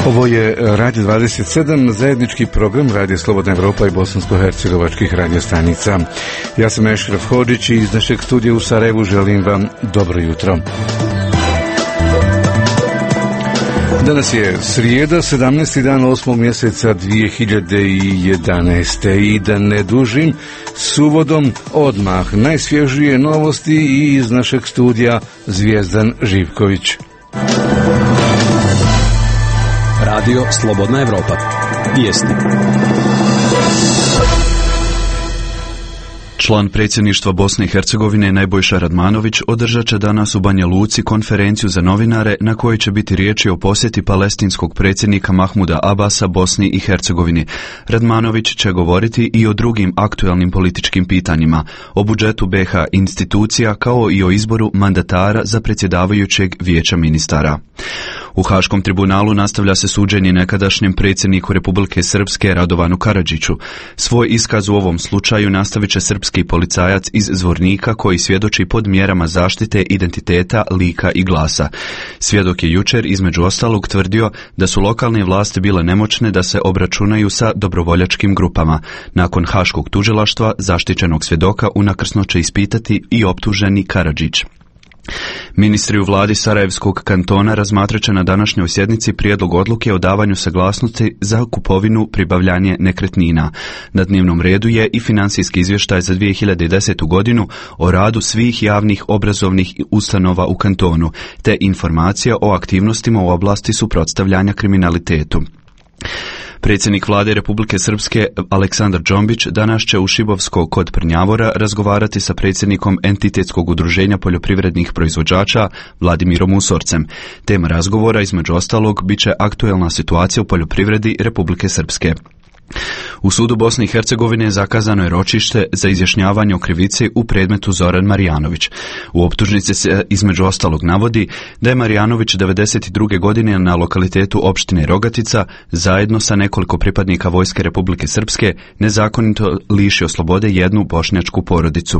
Ovo je Radio 27, zajednički program Radio Slobodna Evropa i bosansko-hercegovačkih radiostanica. Ja sam Ešraf Hodžić i iz našeg studija u Sarajevu želim vam dobro jutro. Danas je srijeda, 17. dan 8. mjeseca 2011. I da ne dužim, s uvodom odmah najsvježije novosti i iz našeg studija Zvijezdan Živković. Radio Slobodna Evropa. Vijesti. Član predsjedništva Bosne i Hercegovine Nebojša Radmanović održat će danas u Banja Luci konferenciju za novinare na kojoj će biti riječi o posjeti palestinskog predsjednika Mahmuda Abasa Bosni i Hercegovini. Radmanović će govoriti i o drugim aktualnim političkim pitanjima, o budžetu BiH institucija kao i o izboru mandatara za predsjedavajućeg vijeća ministara. U Haškom tribunalu nastavlja se suđenje nekadašnjem predsjedniku Republike Srpske Radovanu Karadžiću. Svoj iskaz u ovom slučaju nastavit će srpski policajac iz Zvornika koji svjedoči pod mjerama zaštite identiteta, lika i glasa. Svjedok je jučer između ostalog tvrdio da su lokalne vlasti bile nemoćne da se obračunaju sa dobrovoljačkim grupama. Nakon Haškog tužilaštva zaštićenog svjedoka unakrsno će ispitati i optuženi Karadžić. Ministri u vladi Sarajevskog kantona razmatrat će na današnjoj sjednici prijedlog odluke o davanju saglasnosti za kupovinu pribavljanje nekretnina. Na dnevnom redu je i financijski izvještaj za 2010. godinu o radu svih javnih obrazovnih ustanova u kantonu, te informacija o aktivnostima u oblasti suprotstavljanja kriminalitetu. Predsjednik vlade Republike Srpske Aleksandar Džombić danas će u Šibovsko kod Prnjavora razgovarati sa predsjednikom Entitetskog udruženja poljoprivrednih proizvođača Vladimirom Usorcem. Tema razgovora između ostalog bit će aktualna situacija u poljoprivredi Republike Srpske. U sudu Bosne i Hercegovine zakazano je ročište za izjašnjavanje o krivici u predmetu Zoran Marjanović. U optužnici se između ostalog navodi da je Marjanović 1992. godine na lokalitetu opštine Rogatica zajedno sa nekoliko pripadnika Vojske Republike Srpske nezakonito lišio slobode jednu bošnjačku porodicu.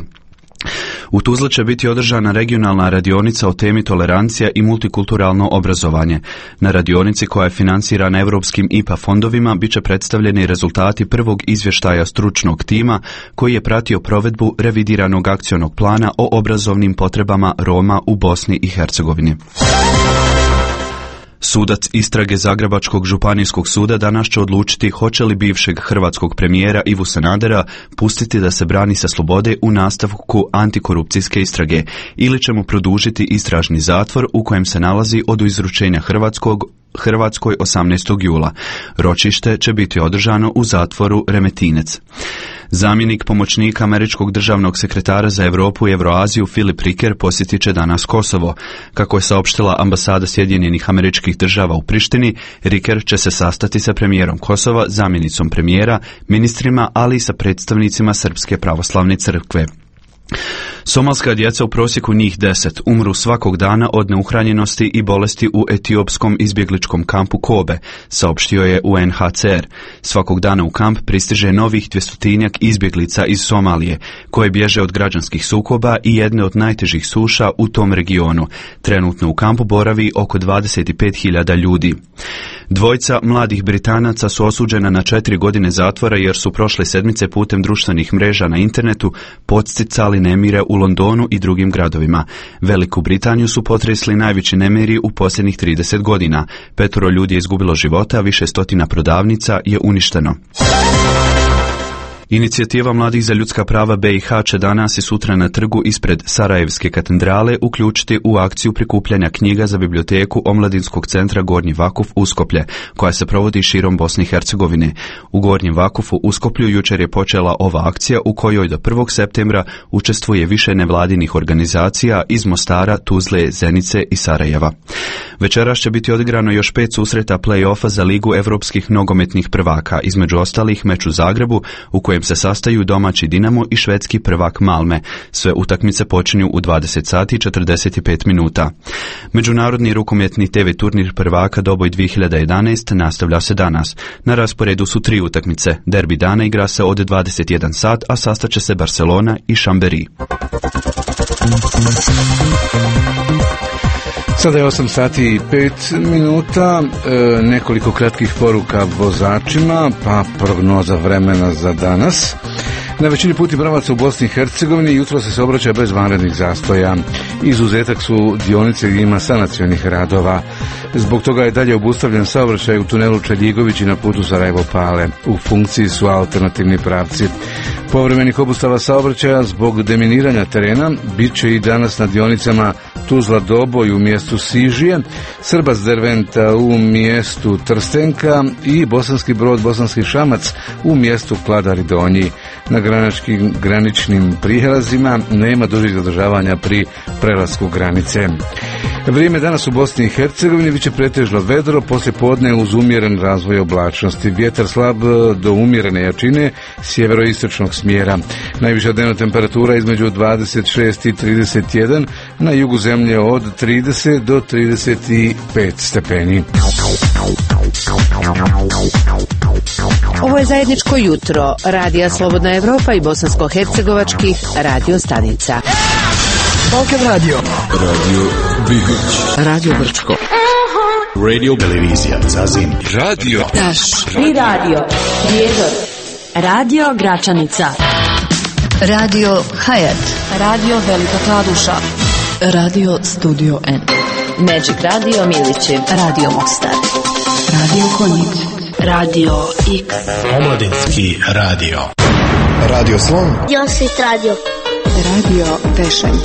U Tuzli će biti održana regionalna radionica o temi tolerancija i multikulturalno obrazovanje. Na radionici koja je financirana europskim IPA fondovima bit će predstavljeni rezultati prvog izvještaja stručnog tima koji je pratio provedbu revidiranog akcionog plana o obrazovnim potrebama Roma u Bosni i Hercegovini. Sudac istrage Zagrebačkog županijskog suda danas će odlučiti hoće li bivšeg hrvatskog premijera Ivu Sanadera pustiti da se brani sa slobode u nastavku antikorupcijske istrage ili će mu produžiti istražni zatvor u kojem se nalazi od izručenja Hrvatskoj 18. jula. Ročište će biti održano u zatvoru Remetinec. Zamjenik pomoćnika američkog državnog sekretara za Europu i Euroaziju Filip Riker posjetit će danas Kosovo. Kako je saopštila ambasada Sjedinjenih Američkih Država u Prištini, Riker će se sastati sa premijerom Kosova, zamjenicom premijera, ministrima, ali i sa predstavnicima Srpske pravoslavne crkve. Somalska djeca, u prosjeku njih 10, umru svakog dana od neuhranjenosti i bolesti u etiopskom izbjegličkom kampu Kobe, saopštio je UNHCR. Svakog dana u kamp pristiže novih 200-tinjak izbjeglica iz Somalije, koje bježe od građanskih sukoba i jedne od najtežih suša u tom regionu. Trenutno u kampu boravi oko 25.000 ljudi. Dvojica mladih Britanaca su osuđena na 4 godine zatvora jer su prošle sedmice putem društvenih mreža na internetu podsticali nemire u Londonu i drugim gradovima. Veliku Britaniju su potresli najveći nemiri u posljednjih 30 godina. 5 ljudi je izgubilo života, a više stotina prodavnica je uništeno. Inicijativa mladih za ljudska prava BiH će danas i sutra na trgu ispred Sarajevske katedrale uključiti u akciju prikupljanja knjiga za biblioteku Omladinskog centra Gornji Vakuf Uskoplje, koja se provodi širom Bosne i Hercegovine. U Gornjem Vakufu Uskoplju jučer je počela ova akcija u kojoj do 1. septembra učestvuje više nevladinih organizacija iz Mostara, Tuzle, Zenice i Sarajeva. Večeras će biti odigrano još 5 susreta play-offa za Ligu evropskih nogometnih prvaka, između ostalih meč u Zagrebu u kojem se sastaju domaći Dinamo i švedski prvak Malme. Sve utakmice počinju u 20 sati i 45 minuta. Međunarodni rukometni TV turnir prvaka Doboj 2011 nastavlja se danas. Na rasporedu su 3 utakmice. Derbi dana igra se od 21 sat, a sastaće se Barcelona i Chambéry. Sada je 8 sati i 5 minuta, nekoliko kratkih poruka vozačima, pa prognoza vremena za danas. Na većini putnih pravaca u Bosni i Hercegovini jutro se saobraća bez vanrednih zastoja. Izuzetak su dionice gdje ima sanacionih radova. Zbog toga je dalje obustavljen saobraćaj u tunelu Čeljigović i na putu Sarajevo-Pale. U funkciji su alternativni pravci. Povremenih obustava saobraćaja zbog deminiranja terena bit će i danas na dionicama Tuzla-Doboj u mjestu Sižije, Srbac-Derventa u mjestu Trstenka i Bosanski Brod-Bosanski Šamac u mjestu Kladari Donji. Na graničnim prijelazima nema dužih zadržavanja pri prelasku granice. Vrijeme danas u Bosni i Hercegovini biće pretežno vedro, poslije podne uz umjeren razvoj oblačnosti. Vjetar slab do umjerene jačine sjeveroistočnog smjera. Najviša dnevna temperatura između 26 i 31, na jugu zemlje od 30 do 35 stepeni. Ovo je zajedničko jutro Radija Slobodna Evropa i bosansko-hercegovačkih radio stanica. Balkan Radio, Radio Bihać, Radio Brčko, Radio Televizija Zazin, Radio Taš i Radio Prijedor, Radio Gračanica, Radio Hayat, Radio Velika Kladuša, Radio Studio N, Magic Radio Milići, Radio Mostar, Radio Konjic, Radio X, Omladinski radio, Radio Slon, Josit Radio, Radio Pešanj,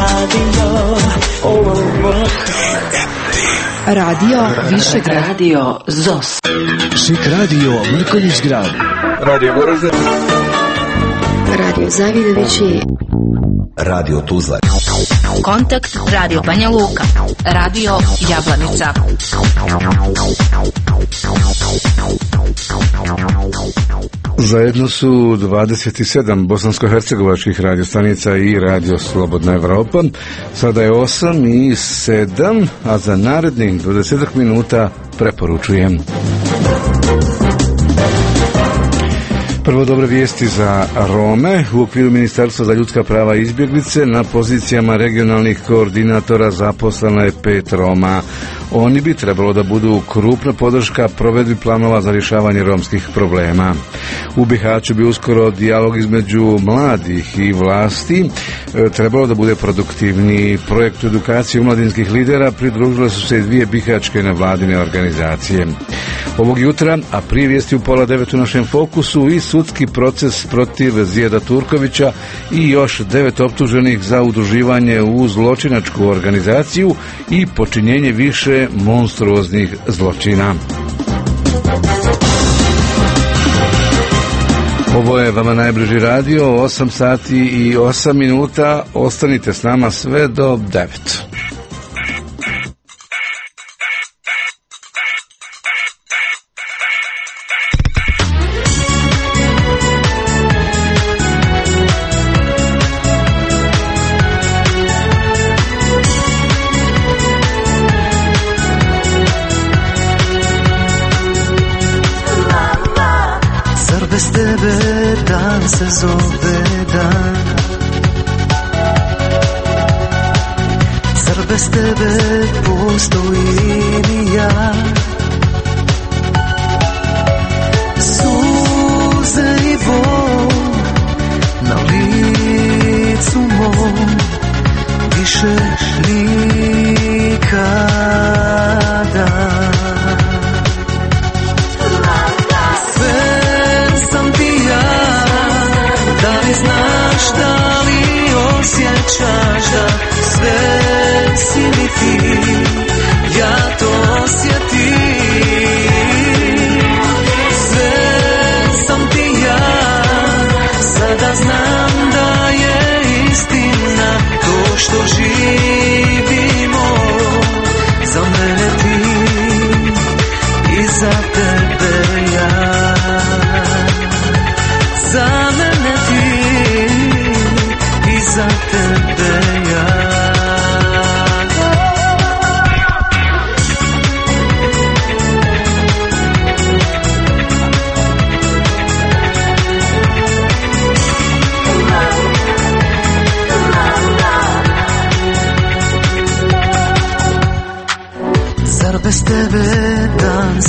Radio Višegrad, Radio ZOS, Šik Radio Mrkonjić Grad, Radio Goražde, Radio Zavidovići, Radio Tuzla, Kontakt Radio Banja Luka, Radio Jablanica. Zajedno su 27 bosansko-hercegovačkih radiostanica i Radio Slobodna Evropa. Sada je 8 i 7, a za narednih 20 minuta preporučujem. Prvo dobre vijesti za Rome. U okviru Ministarstva za ljudska prava i izbjeglice na pozicijama regionalnih koordinatora zaposleno je 5 Roma. Oni bi trebalo da budu krupna podrška provedbi planova za rješavanje romskih problema. U Bihaću bi uskoro dijalog između mladih i vlasti trebalo da bude produktivniji. Projektu edukacije omladinskih lidera pridružile su se i 2 bihaćke nevladine organizacije. Ovog jutra, a prije vijesti u 8:30 u našem fokusu, i sudski proces protiv Zijeda Turkovića i još 9 optuženih za udruživanje u zločinačku organizaciju i počinjenje više monstruoznih zločina. Ovo je vama najbliži radio, 8 sati i 8 minuta. Ostanite s nama sve do 9. Bez tebe dan se zove dan, zar bez tebe postojim ja? Suze i bol na licu mom više nikada. Znaš da li osjećaš da sve si mi ti, ja to osjetim.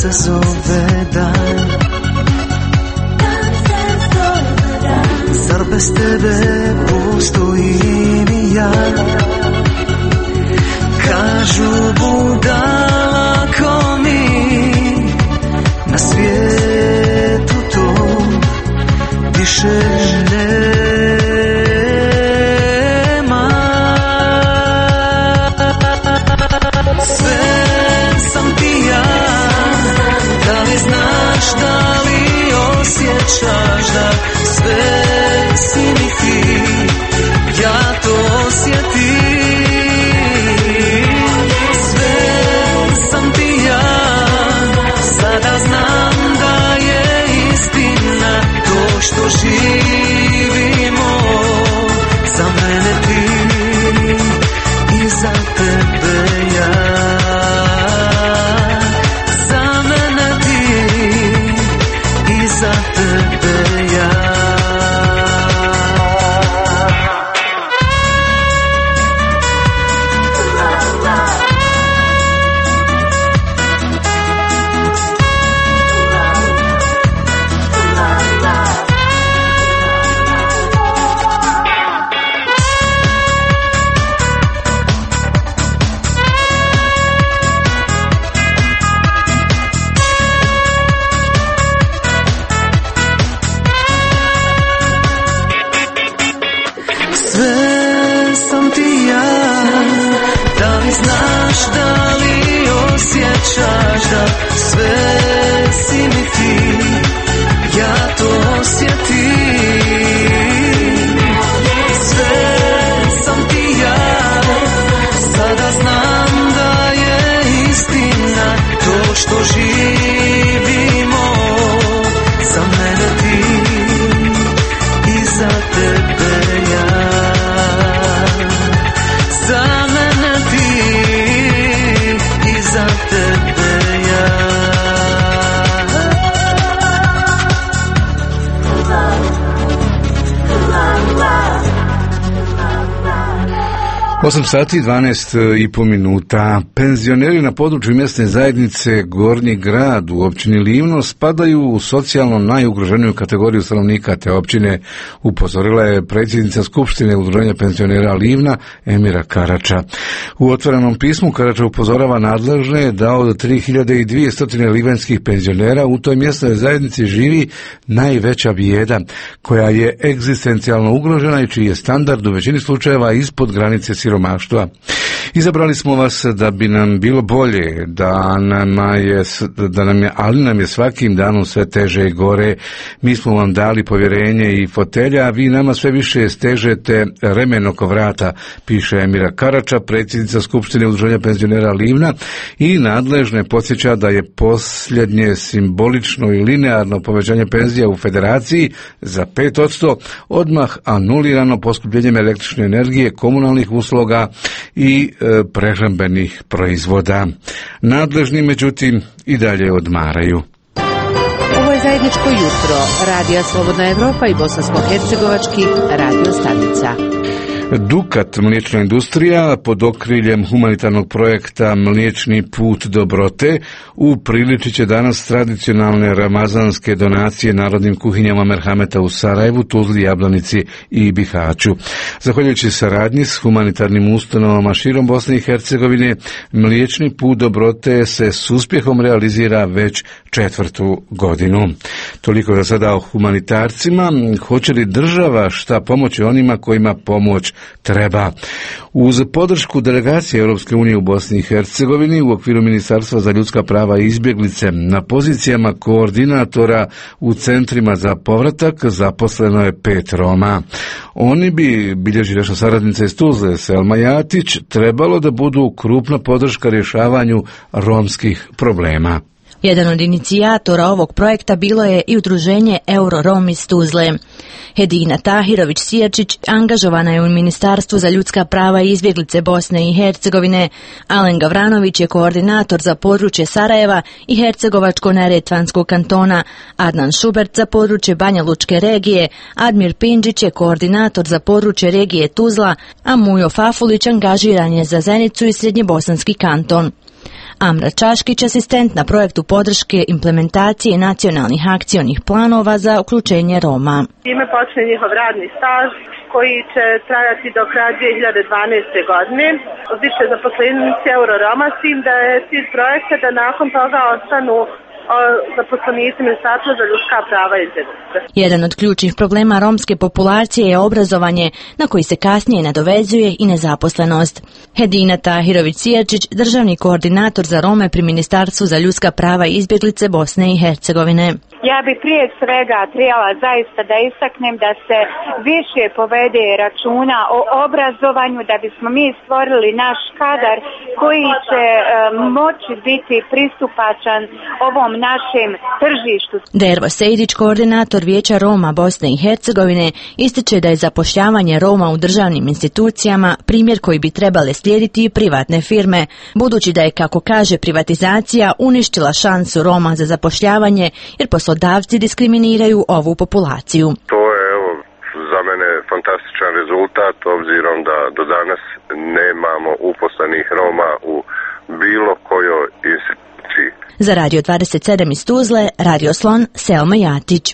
se zove dan. Zar bez tebe postojim i ja? Kažu budala ko mi, na svijetu to više nema. Sve sam ti ja, da li znaš, da li osjećaš da sve si mi ti, ja to osjetim. Sve sam ti ja, sada znam da je istina to što živimo. Za mene ti i za tebe ja. Za mene ti i za tebe ja. Sve sam ti ja, da li znaš, da li osjećaš da sve si mi ti, ja to osjetim. Sve sam ti ja, sada znam da je istina to što živimo. Za mene ti i za tebe ja. Za mene ti i za tebe ja. 8 sati 12,5 minuta. Penzioneri na području mjesne zajednice Gornji grad u općini Livno spadaju u socijalno najugroženiju kategoriju stanovnika te općine, upozorila je predsjednica Skupštine Udruženja penzionera Livna Emira Karača. U otvorenom pismu Karača upozorava nadležne da od 3200 livanjskih penzionera u toj mjesnoj zajednici živi najveća bijeda, koja je egzistencijalno ugrožena i čiji je standard u većini slučajeva ispod granice siromaštva. Izabrali smo vas da bi nam bilo bolje, ali nam je svakim danom sve teže i gore. Mi smo vam dali povjerenje i fotelja, a vi nama sve više stežete remen oko vrata, piše Emira Karača, predsjednica Skupštine Udruženja penzionera Livna, i nadležne podsjeća da je posljednje simbolično i linearno povećanje penzija u federaciji za 5% odmah anulirano poskupljenjem električne energije, komunalnih usluga i prehrambenih proizvoda. Nadležni, međutim, i dalje odmaraju. Ovo je zajedničko jutro Radija Slobodna Evropa i bosansko-hercegovačkih radio stanica. Dukat mliječna industrija pod okriljem humanitarnog projekta Mliječni put dobrote upriličit će danas tradicionalne ramazanske donacije narodnim kuhinjama Merhameta u Sarajevu, Tuzli, Jablanici i Bihaću. Zahvaljujući saradnji s humanitarnim ustanovama širom Bosne i Hercegovine, Mliječni put dobrote se s uspjehom realizira već 4. godinu. Toliko za sada o humanitarcima. Hoće li država šta pomoći onima kojima pomoć treba? Uz podršku delegacije Europske unije u Bosni i Hercegovini u okviru Ministarstva za ljudska prava i izbjeglice na pozicijama koordinatora u centrima za povratak zaposleno je 5 Roma. Oni bi, bilježi naša saradnica iz Tuzle, Selma Jatić, trebalo da budu krupna podrška rješavanju romskih problema. Jedan od inicijatora ovog projekta bilo je i udruženje Euro-Rom iz Tuzle. Hedina Tahirović-Sijačić angažovana je u Ministarstvu za ljudska prava i izbjeglice Bosne i Hercegovine. Alen Gavranović je koordinator za područje Sarajeva i Hercegovačko-neretvanskog kantona, Adnan Šubert za područje Banja Lučke regije, Admir Pinđić je koordinator za područje regije Tuzla, a Mujo Fafulić angažiran je za Zenicu i Srednjebosanski kanton. Amra Čaškić, asistent na projektu podrške implementacije nacionalnih akcionih planova za uključenje Roma. Time počne njihov radni staž koji će trajati do kraja 2012. godine. Biće zaposlenici Euro-Roma, s tim da je cilj projekta da nakon toga ostanu zaposlenici Ministarstva za ljudska prava i izbjeglice. Jedan od ključnih problema romske populacije je obrazovanje, na koji se kasnije nadovezuje i nezaposlenost. Hedina Tahirović-Sijačić, državni koordinator za Rome pri Ministarstvu za ljudska prava i izbjeglice Bosne i Hercegovine. Ja bi prije svega trebala zaista da istaknem da se više povede računa o obrazovanju, da bismo mi stvorili naš kadar koji će moći biti pristupačan ovom našem tržištu. Dervo Sejdić, koordinator Vijeća Roma Bosne i Hercegovine, ističe da je zapošljavanje Roma u državnim institucijama primjer koji bi trebale slijediti i privatne firme, budući da je, kako kaže, privatizacija uništila šansu Roma za zapošljavanje, jer poslodavci diskriminiraju ovu populaciju. To je za mene fantastičan rezultat, obzirom da do danas nemamo uposlenih Roma u bilo kojoj instituciji. Za Radio 27 iz Tuzle, Radio Slon, Selma Jatić.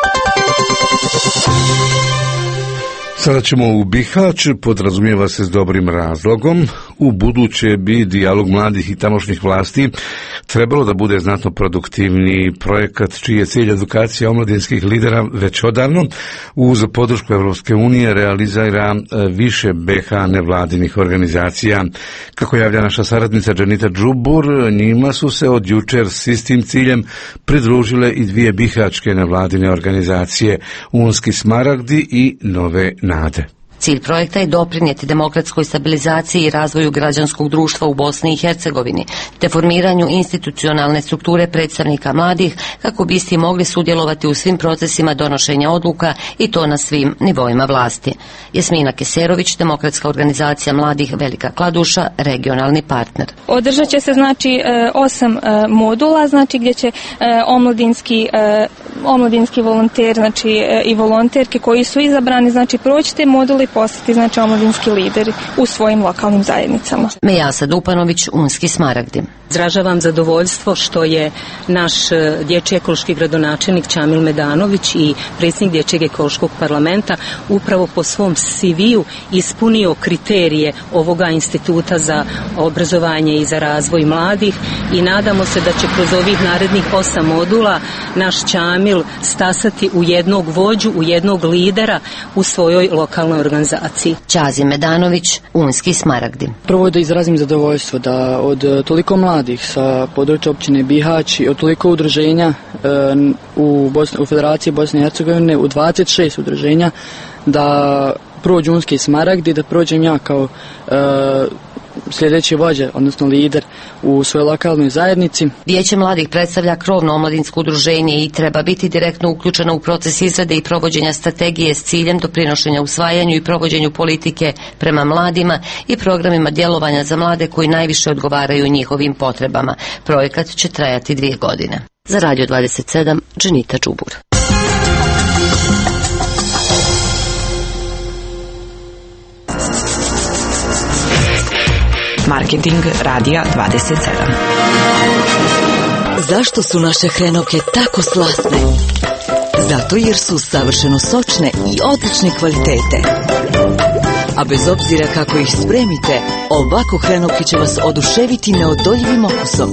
Sada ćemo u Bihać, podrazumijeva se s dobrim razlogom. U buduće bi dijalog mladih i tamošnjih vlasti trebalo da bude znatno produktivniji projekat čiji je cilj edukacija omladinskih lidera već odavno uz podršku Evropske unije realizira više BH nevladinih organizacija. Kako javlja naša saradnica Dženita Džubur, njima su se od jučer s istim ciljem pridružile i dvije bihačke nevladine organizacije, Unski Smaragdi i Nove Nade. Cilj projekta je doprinijeti demokratskoj stabilizaciji i razvoju građanskog društva u Bosni i Hercegovini, te formiranju institucionalne strukture predstavnika mladih kako bi isti mogli sudjelovati u svim procesima donošenja odluka i to na svim nivoima vlasti. Jasmina Keserović, Demokratska organizacija mladih Velika Kladuša, regionalni partner. Održat će se 8 modula, gdje će omladinski volonteri, i volonterke koji su izabrani, proći te moduli, postati omladinski lideri u svojim lokalnim zajednicama. Mejasa Dupanović, Unski Smaragdi. Izražavam zadovoljstvo što je naš dječji ekološki gradonačelnik Čamil Medanović i predsjednik dječjeg ekološkog parlamenta upravo po svom CV-u ispunio kriterije ovoga instituta za obrazovanje i za razvoj mladih i nadamo se da će kroz ovih narednih 8 modula naš Čamil stasati u jednog vođu, u jednog lidera u svojoj lokalnoj organizaciji. Čazim Medanović, Unski Smaragdi. Prvo da izrazim zadovoljstvo da od toliko mladih sa područja općine Bihać i od toliko udruženja u Federaciji Bosne i Hercegovine, u 26 udruženja, da prođu Unski Smaragdi, da prođem ja kao sljedeći vođa, odnosno lider u svojoj lokalnoj zajednici. Vijeće mladih predstavlja krovno omladinsko udruženje i treba biti direktno uključeno u proces izrade i provođenja strategije s ciljem doprinošenja usvajanju i provođenju politike prema mladima i programima djelovanja za mlade koji najviše odgovaraju njihovim potrebama. Projekat će trajati 2 godine. Za Radio 27, Dženita Džubur. Marketing Radija 27. Zašto su naše hrenovke tako slasne? Zato jer su savršeno sočne i odlične kvalitete. A bez obzira kako ih spremite, ovako hrenovke će vas oduševiti neodoljivim okusom.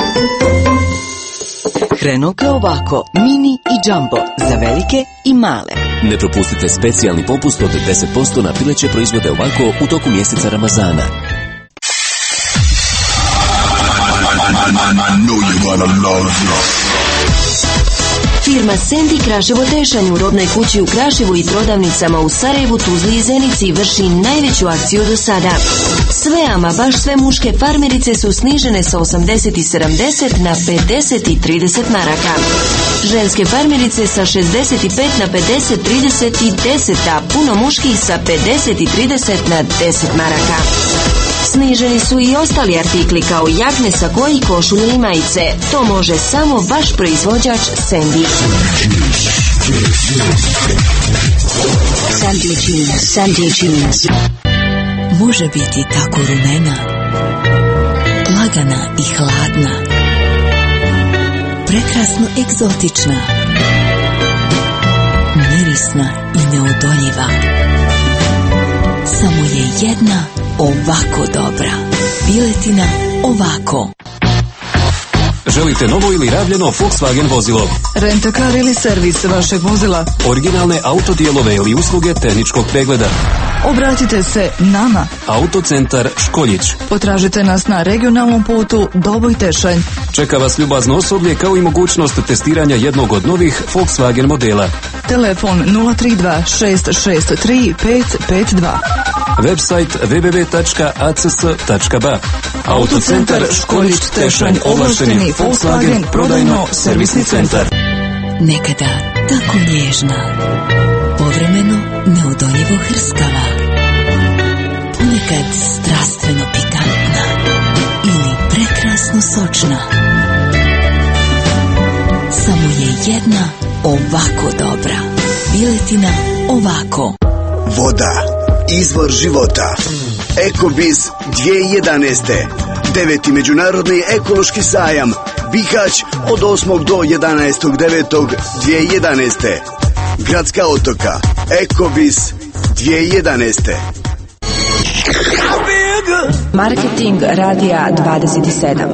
Hrenovke ovako, mini i jumbo, za velike i male. Ne propustite specijalni popust od 10% na pileće proizvode ovako u toku mjeseca Ramazana. Firma Sendi Kraševo Tešanj u robnoj kući u Kraševu i prodavnicama u Sarajevu, Tuzli i Zenici vrši najveću akciju do sada. Sve, ama baš sve muške farmerice su snižene sa 80 i 70 na 50 i 30 maraka. Ženske farmerice sa 65 na 50, 30 i 10, a puno muških sa 50 i 30 na 10 maraka. Sniženi su i ostali artikli kao jakne, sakoji, košulje i majice. To može samo vaš proizvođač Sendi. Sandy Jeans može biti tako rumena, lagana i hladna, prekrasno egzotična, mirisna i neodoljiva. Samo je jedna ovako dobra. Piletina ovako. Želite novo ili rabljeno Volkswagen vozilo? Rentakar ili servis vašeg vozila? Originalne autodijelove ili usluge tehničkog pregleda? Obratite se nama. Autocentar Školjić. Potražite nas na regionalnom putu Doboj-Tešanj. Čeka vas ljubazno osoblje kao i mogućnost testiranja jednog od novih Volkswagen modela. Telefon 032 663 552. Website www.acs.ba. Autocentar Školjić Tešanj, ovlašteni Volkswagen prodajno-servisni centar. Nekada tako nježna, povremeno neodoljivo hrskava, ponekad strastveno pikantna ili prekrasno sočna. Samo je jedna ovako dobra. Piletina ovako. Voda, izvor života. Ekobiz 2011. 9. Međunarodni ekološki sajam Bihać od 8. do 11.9.2011. Gradska otoka. Ekobiz 2011. Marketing radija 27.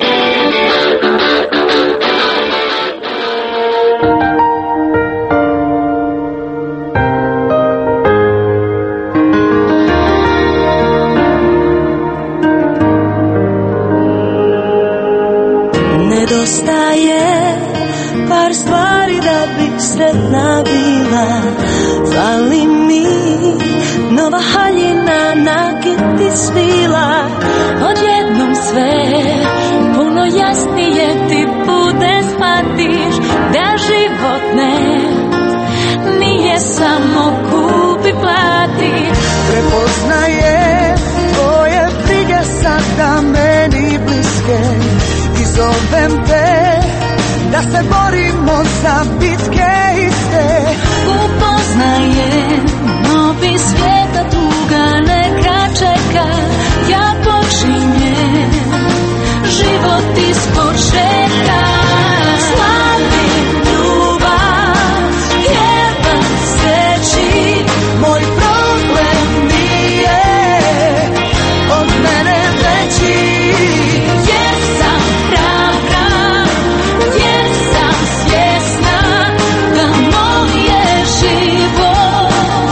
Nedostaje par stvari da bih sretna bila. Fali mi nova haljina na kiti svila. Odjednom sve puno jasnije ti bude, shvatiš da život nije samo kupi plati. Prepoznaje tvoje brige sada meni bliske. Zovem te da se borimo za bitke iste. Upoznajem novi svijeta, tuga neka čeka. Ja počinjem život ispočetka. Slavim ljubav, jedan sreći, moj problem nije od mene veći. Život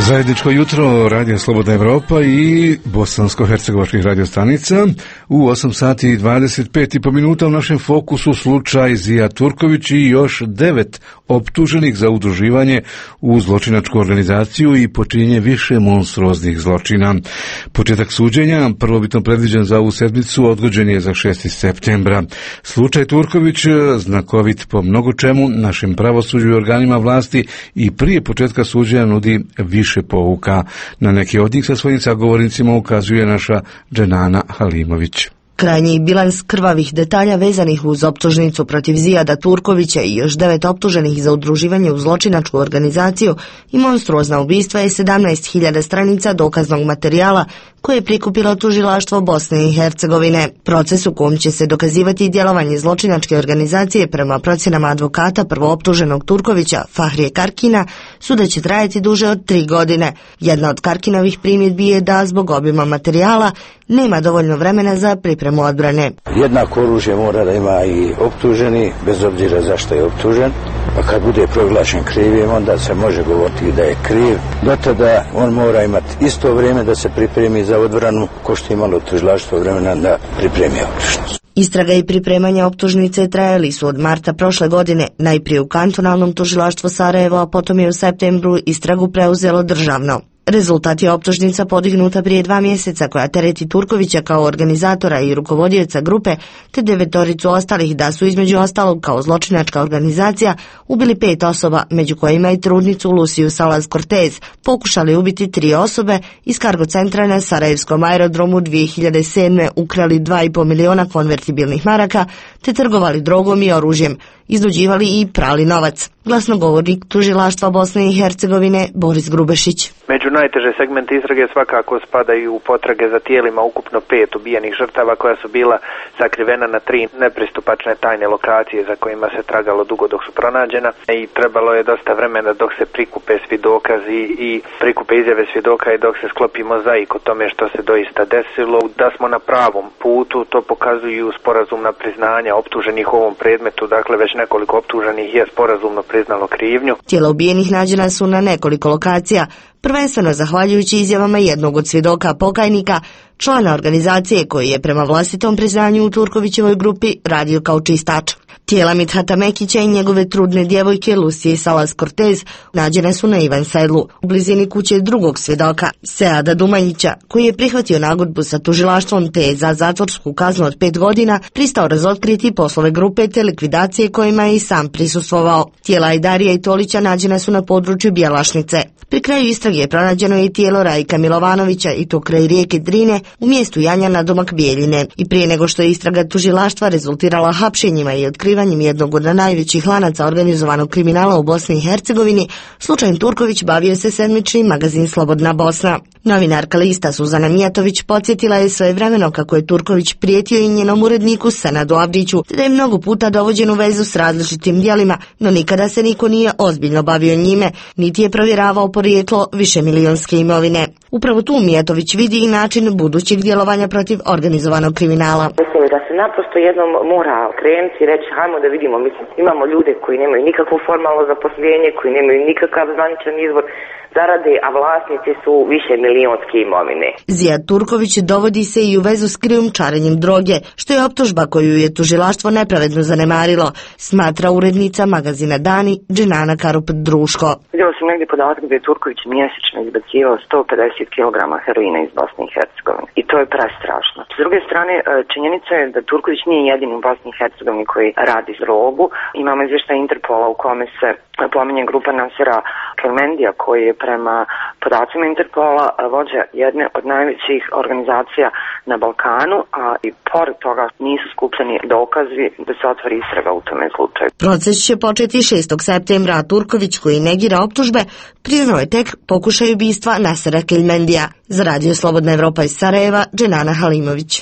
Zajedničko jutro, Radio Slobodna Evropa i bosansko-hercegovačkih radiostanica. U 8 sati i 25 minuta u našem fokusu slučaj Zija Turković i još 9 optuženih za udruživanje u zločinačku organizaciju i počinjenje više monstruoznih zločina. Početak suđenja, prvobitno predviđen za ovu sedmicu, odgođen je za 6. septembra. Slučaj Turković, znakovit po mnogo čemu, našem pravosuđu i organima vlasti i prije početka suđenja nudi više pouka. Na neki od njih sa svojim sagovornicima ukazuje naša Dženana Halimović. Krajnji bilans krvavih detalja vezanih uz optužnicu protiv Zijada Turkovića i još 9 optuženih za udruživanje u zločinačku organizaciju i monstruozna ubistva je 17.000 stranica dokaznog materijala koje je prikupilo tužilaštvo Bosne i Hercegovine. Proces u kom će se dokazivati djelovanje zločinačke organizacije prema procjenama advokata prvooptuženog Turkovića, Fahrije Karkina, suda će trajati duže od 3 godine. Jedna od Karkinovih primjedbi je da zbog obima materijala nema dovoljno vremena za pripremu odbrane. Jednako oružje mora da ima i optuženi, bez obzira zašto je optužen. Pa kad bude proglašen krivim, onda se može govoriti da je kriv. Do tada on mora imati isto vrijeme da se pripremi za odbranu, ko što je imalo tužilaštvo vremena da pripremi optužnicu. Istraga i pripremanje optužnice trajali su od marta prošle godine, najprije u kantonalnom tužilaštvu Sarajevo, a potom je u septembru istragu preuzelo državno. Rezultat je optužnica podignuta prije 2 mjeseca koja tereti Turkovića kao organizatora i rukovodioca grupe te 9 ostalih da su između ostalog kao zločinačka organizacija ubili 5 osoba, među kojima i trudnicu Luciju Salaz Cortez, pokušali ubiti 3 osobe iz kargo centra na Sarajevskom aerodromu 2007. ukrali 2,5 miliona konvertibilnih maraka te trgovali drogom i oružjem, iznuđivali i prali novac. Glasnogovornik tužilaštva Bosne i Hercegovine Boris Grubešić. Među najteže segmente istrage svakako spadaju potrage za tijelima ukupno 5 ubijenih žrtava koja su bila sakrivena na 3 nepristupačne tajne lokacije za kojima se tragalo dugo dok su pronađena i trebalo je dosta vremena dok se prikupe svi dokazi i prikupe izjave svjedoka i dok se sklopi mozaik o tome što se doista desilo. Da smo na pravom putu, to pokazuju sporazumna priznanja optuženih u ovom predmetu, dakle već nekoliko optuženih je sporazumno priznalo krivnju. Tijela ubijenih nađena su na nekoliko lokacija, prvenstveno zahvaljujući izjavama jednog od svjedoka pokajnika, člana organizacije koji je prema vlastitom priznanju u Turkovićevoj grupi radio kao čistač. Tijela Mithata Mekića i njegove trudne djevojke Lucije Salaz Cortez nađene su na Ivan Sedlu, u blizini kuće drugog svjedoka, Seada Dumanjića, koji je prihvatio nagodbu sa tužilaštvom te je za zatvorsku kaznu od 5 godina pristao razotkriti poslove grupe te likvidacije kojima je i sam prisustvovao. Tijela Ajdarija i Tolića nađena su na području Bjelašnice. Pri kraju istrage je pronađeno i tijelo Rajka Milovanovića i to kraj rijeke Drine u mjestu Janja nadomak Bijeljine. I prije nego što je istraga tužilaštva rezultirala hapšenjima i otkrivanjem jednog od najvećih lanaca organizovanog kriminala u Bosni i Hercegovini, slučajem Turković bavio se sedmični magazin Slobodna Bosna. Novinarka lista Suzana Mijatović podsjetila je svojevremeno kako je Turković prijetio i njenom uredniku Senadu Avdiću, te da je mnogo puta dovođen u vezu s različitim djelima, no nikada se niko nije ozbiljno bavio njime, niti je provjeravao porijeklo višemilijonske imovine. Upravo tu Mijatović vidi i način budućeg djelovanja protiv organizovanog kriminala. Mislim da se naprosto jednom mora krenuti i reći hajmo da vidimo, mislim, imamo ljude koji nemaju nikakvo formalno zaposlenje, koji nemaju nikakav zvaničan izvor zarade, a vlasnici su više milionske imovine. Zijad Turković dovodi se i u vezu s krijumčarenjem droge, što je optužba koju je tužilaštvo nepravedno zanemarilo, smatra urednica magazina Dani Dženana Karup-Druško. Vidjela sam negdje podatak da je Turković mjesečno izbacivao 150 kg heroina iz Bosne i Hercegovine. I to je prestrašno. S druge strane, činjenica je da Turković nije jedini u Bosni i Hercegovini koji radi drogu. Imamo izvještaj Interpola u kome se pominje grupa Nasera Kelmendija koji je prema podacima Interpola vođa jedne od najvećih organizacija na Balkanu, a i pored toga nisu skupljeni dokazi da se otvori istraga u tome slučaju. Proces će početi 6. septembra, a Turković, koji negira optužbe, priznao je tek pokušaj ubistva Nasera Kelmendija. Za Radio Slobodna Evropa iz Sarajeva, Dženana Halimović.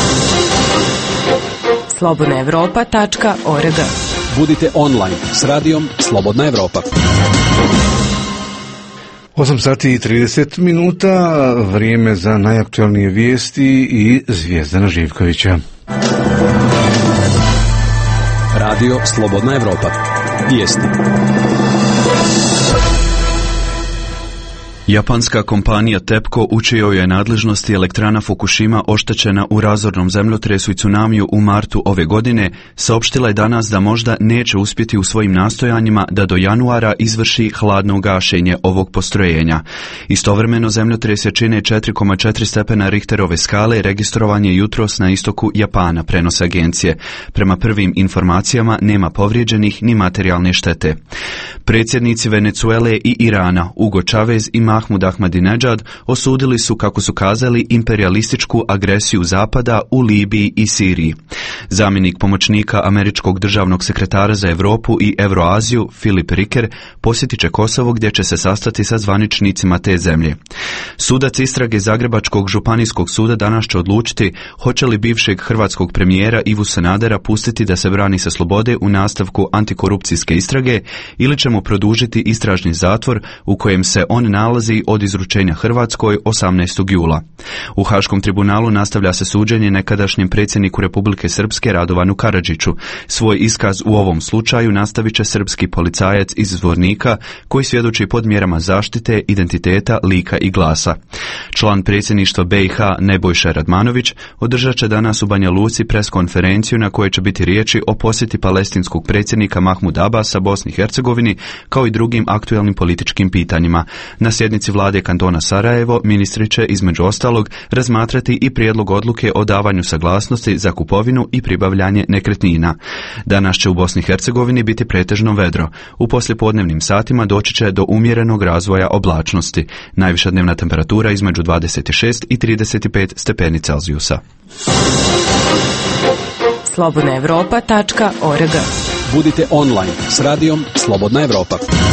slobodnaevropa.org. Budite online s radijom Slobodna Evropa. 8 sati i 30 minuta, vrijeme za najaktualnije vijesti i Zvijezdana Živkovića. Radio Slobodna Evropa. Vijesti. Japanska kompanija TEPCO, u čijoj je nadležnosti elektrana Fukushima oštećena u razornom zemljotresu i tsunamiju u martu ove godine, saopštila je danas da možda neće uspjeti u svojim nastojanjima da do januara izvrši hladno gašenje ovog postrojenja. Istovremeno zemljotrese čine 4,4 stepena Richterove skale registrovan je jutros na istoku Japana, prenose agencije. Prema prvim informacijama nema povrijeđenih ni materijalne štete. Predsjednici Venezuele i Irana, Hugo Chavez i Mahmud Ahmadinejad, osudili su, kako su kazali, imperialističku agresiju Zapada u Libiji i Siriji. Zamjenik pomoćnika američkog državnog sekretara za Europu i Euroaziju, Filip Riker, posjetit će Kosovo gdje će se sastati sa zvaničnicima te zemlje. Sudac istrage Zagrebačkog županijskog suda danas će odlučiti hoće li bivšeg hrvatskog premijera Ivu Sanadera pustiti da se brani sa slobode u nastavku antikorupcijske istrage ili će mu produžiti istražni zatvor u kojem se on nalazi od izručenja Hrvatskoj 18. jula. U Haškom tribunalu nastavlja se suđenje nekadašnjem predsjedniku Republike Srpske Radovanu Karadžiću. Svoj iskaz u ovom slučaju nastavit će srpski policajac iz Zvornika koji svjedoči pod mjerama zaštite identiteta, lika i glasa. Član predsjedništva BiH Nebojša Radmanović održat će danas u Banja Luci preskonferenciju na kojoj će biti riječi o posjeti palestinskog predsjednika Mahmuda Abasa Bosni i Hercegovini kao i drugim aktualnim političkim pitanjima. Na sjednici vlade kantona Sarajevo ministri će između ostalog razmatrati i prijedlog odluke o davanju saglasnosti za kupovinu i pribavljanje nekretnina. Danas će u Bosni i Hercegovini biti pretežno vedro. U poslijepodnevnim satima doći će do umjerenog razvoja oblačnosti. Najviša dnevna temperatura između 26 i 35 stepeni Celzijusa. slobodnaevropa.org. Budite online s radijom Slobodna Evropa.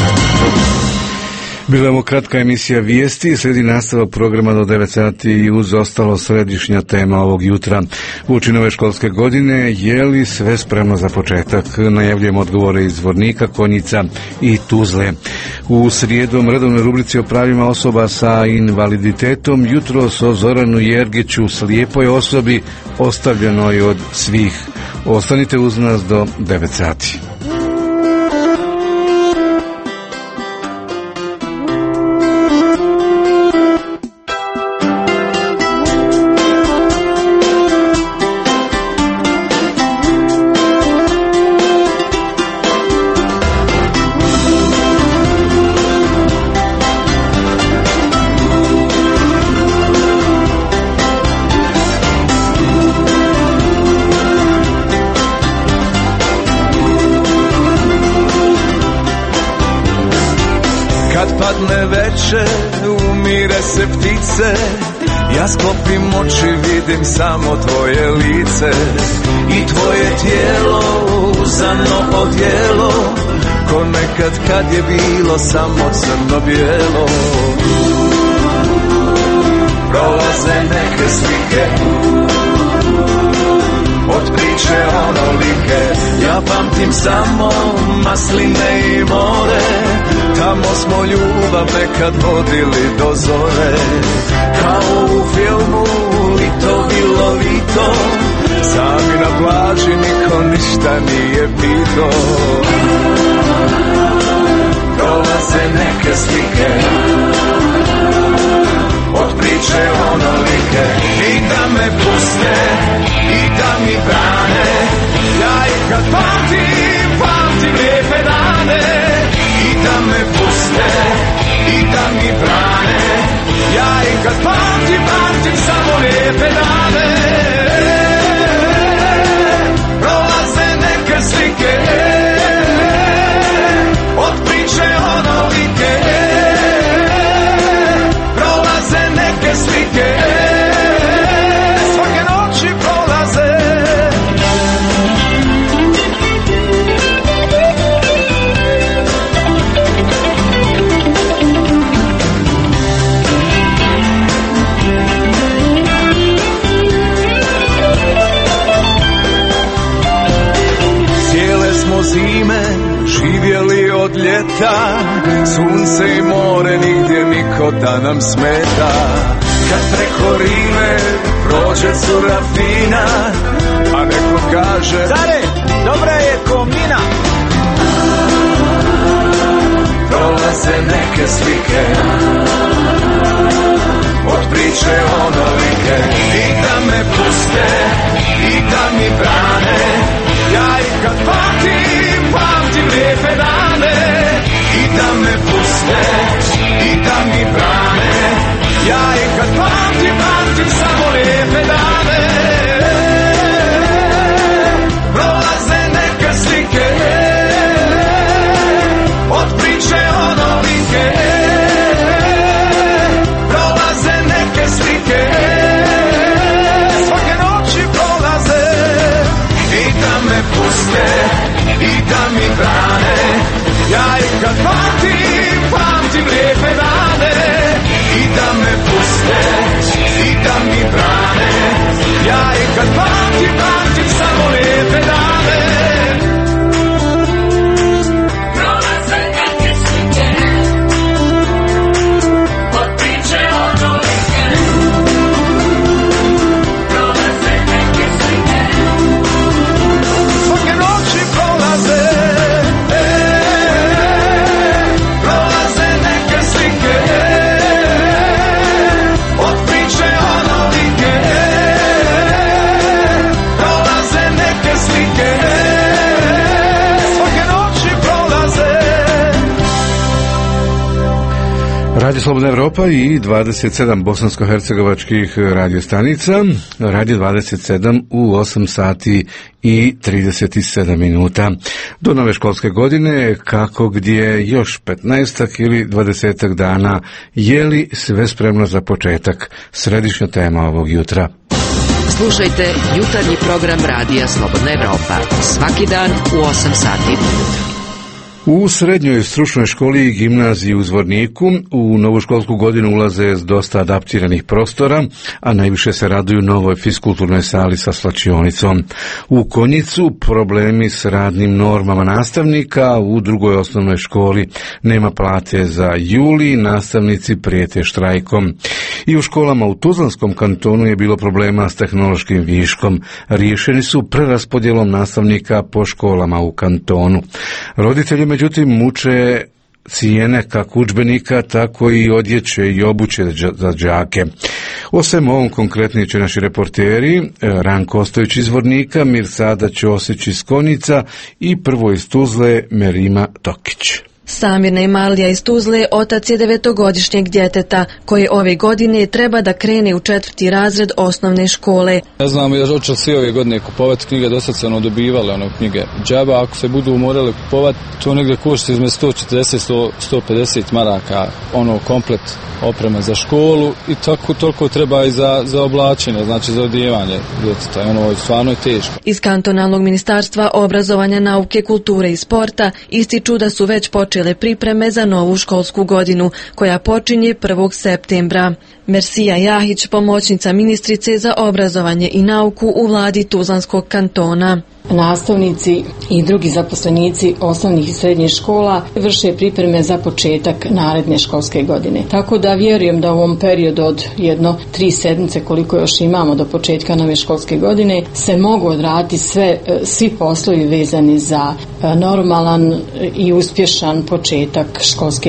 Bila je kratka emisija vijesti, slijedi nastavak programa do 9 sati i uz ostalo središnja tema ovog jutra. Uoči nove školske godine, je li sve spremno za početak? Najavljujemo odgovore iz Zvornika, Konjica i Tuzle. U srijedom redovnoj rubrici o pravima osoba sa invaliditetom, jutros o Zoranu Jergiću, slijepoj osobi, ostavljenoj od svih. Ostanite uz nas do 9 sati. Umire se ptice, ja sklopim oči, vidim samo tvoje lice i tvoje tijelo uzano odjelo, ko nekad kad je bilo samo crno-bijelo. Prolaze neke slike od priče onolike, ja pamtim samo masline i more, tamo smo ljubav nekad vodili do zore. Kao u filmu Lito bilo Vito, sami na plaži niko ništa nije pito. Prolaze neke slike od priče onolike, i da me puste i da mi brane, ja ih kad pamtim lijepe dane. I da me puste i da mi brane, ja ih kad pamtim samo lijepe dane. Prolaze neke slike od priče onolike, prolaze neke slike, svake noći prolaze. Zime živjeli od ljeta, sunce i more, nigdje niko da nam smeta. Kad preko Rime prođe cura fina, a neko kaže: Care, dobra je ko mina. Prolaze neke slike slike i da me puste i da mi brane. Ja i kad pamtim lijepe dane i da me puste i da mi brane. Ja i kad pamtim samo lijepe dane. Prolaze neke slike od priče onolike. Prolaze neke slike svake noći prolaze i da me puste i da mi brane. Ja i kad pamtim lijepe dane i da me puste i da mi brane. Ja i kad pamtim samo lijepe dane. Prolaze neke slike od priče onolike. Prolaze neke slike svake noći prolaze. Prolaze neke slike od priče onolike. Prolaze neke slike svake noći prolaze. Radio Slobodna Evropa i 27 bosansko-hercegovačkih radiostanica. Radio 27 u 8 sati i 37 minuta. Do nove školske godine, kako gdje još 15 ili 20 dana, je li sve spremno za početak? Središnja tema ovog jutra. Slušajte jutarnji program Radija Slobodna Evropa svaki dan u 8 sati ujutro. U srednjoj stručnoj školi i gimnaziji u Zvorniku u novu školsku godinu ulaze s dosta adaptiranih prostora, a najviše se raduju novoj fiskulturnoj sali sa slačionicom. U Konjicu problemi s radnim normama nastavnika, u drugoj osnovnoj školi nema plate za juli, nastavnici prijete štrajkom. I u školama u Tuzlanskom kantonu je bilo problema s tehnološkim viškom. Riješeni su preraspodjelom nastavnika po školama u kantonu. Roditelji međutim muče cijene kako udžbenika, tako i odjeće i obuće za đake. O svemu ovom konkretnije će naši reporteri Ranko Ostojić iz Zvornika, Mirsada Ćosić iz Konjica i prvo iz Tuzle Merima Tokić. Samir Najmalija iz Tuzle otac je 9-godišnjeg djeteta koji ove godine treba da krene u 4. razred osnovne škole. Ne znam, jer hoće svi ove godine kupovati knjige, do sad se dobivale knjige džaba, ako se budu morali kupovati, to negdje košta između 140-150 maraka, komplet opreme za školu i toliko treba i za oblačenje, znači za odijevanje djeteta, stvarno je teško. Iz kantonalnog ministarstva obrazovanja, nauke, kulture i sporta ističu da su već počele pripreme za novu školsku godinu, koja počinje 1. septembra. Mersija Jahić, pomoćnica ministrice za obrazovanje i nauku u vladi Tuzlanskog kantona. Nastavnici i drugi zaposlenici osnovnih i srednjih škola vrše pripreme za početak naredne školske godine. Tako da vjerujem da u ovom periodu od 3 sedmice koliko još imamo do početka nove školske godine se mogu odraditi svi poslovi vezani za normalan i uspješan početak školske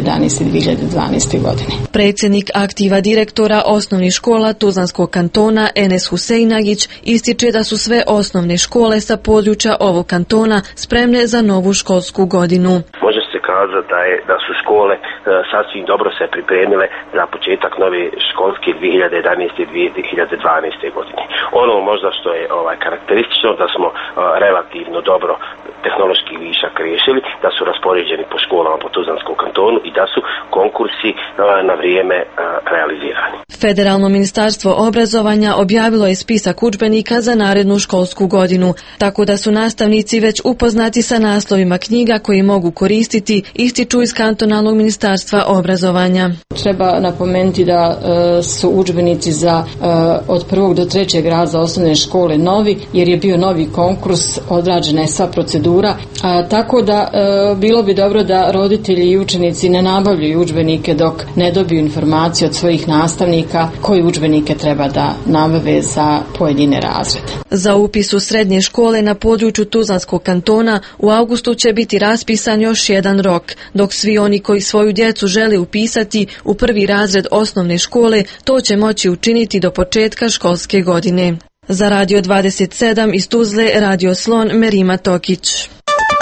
2011-2012. godine. Predsjednik aktiva direktora osnovnih škola Tuzlanskog kantona Enes Huseinagić ističe da su sve osnovne škole sa područja ovog kantona spremne za novu školsku godinu. Može se kazati da su škole sasvim dobro se pripremile za početak nove školske 2011-2012. godine. Ono možda što je karakteristično da smo relativno dobro tehnološki višak riješili, da su raspoređeni po školama po Tuzlanskom kantonu i da su konkursi na vrijeme realizirani. Federalno ministarstvo obrazovanja objavilo je spisak udžbenika za narednu školsku godinu, tako da su nastavnici već upoznati sa naslovima knjiga koji mogu koristiti, ističu iz kantonalnog ministarstva obrazovanja. Treba napomenuti da su udžbenici od 1. do 3. razreda osnovne škole novi, jer je bio novi konkurs, odrađena je sva procedura, tako da bilo bi dobro da roditelji i učenici ne nabavljaju udžbenike dok ne dobiju informaciju od svojih nastavnika koji udžbenike treba da nabave za pojedine razrede. Za upis u srednje škole na području Tuzlanskog kantona u avgustu će biti raspisan još jedan rok, dok svi oni koji svoju djecu žele upisati u prvi razred osnovne škole, to će moći učiniti do početka školske godine. Za Radio 27 iz Tuzle, Radio Slon, Merima Tokić.